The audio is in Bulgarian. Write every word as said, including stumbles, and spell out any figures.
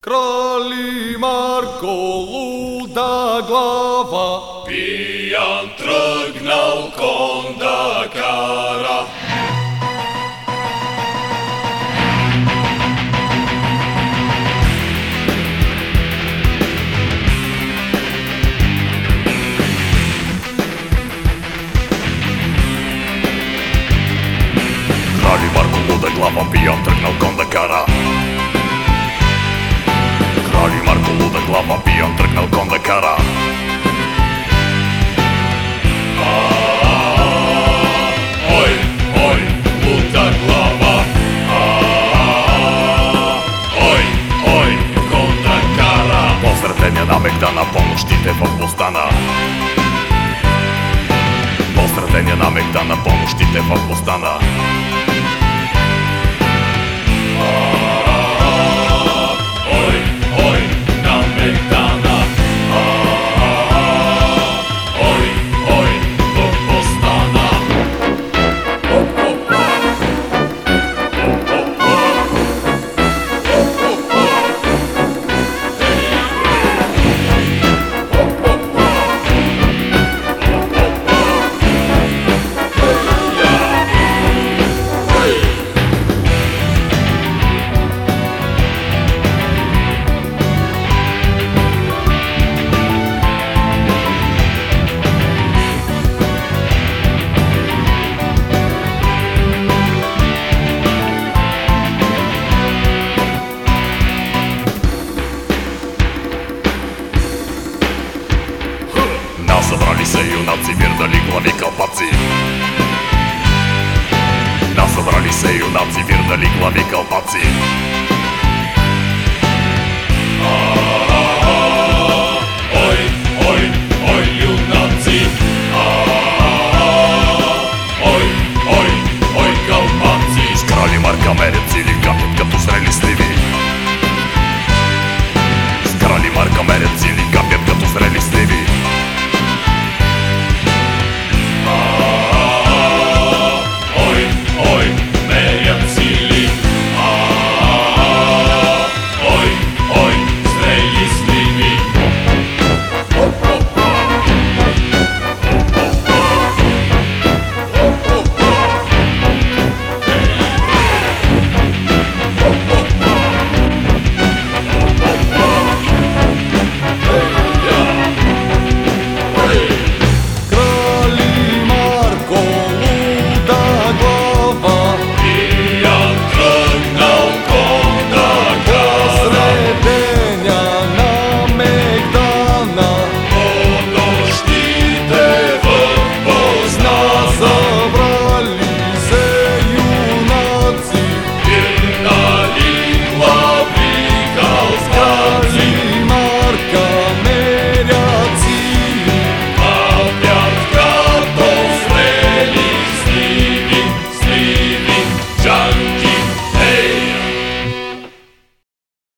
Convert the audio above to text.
Крали Марко, луда глава, пиян тръгнал кон да кара. Крали Марко, луда глава, пиян тръгнал кон да кара. Крали Марко, луда глава, пиян тръгнал кон да кара. Ой, ой, луда глава. Ой, ой, кон да кара. Посредения на Мегдана, по нощите в Бостана. Посредения на Мегдана, по нощите в Бостана. Насъбрали се юнаци, вирдали глави кълпаци. Насъбрали се юнаци, вирдали глави кълпаци.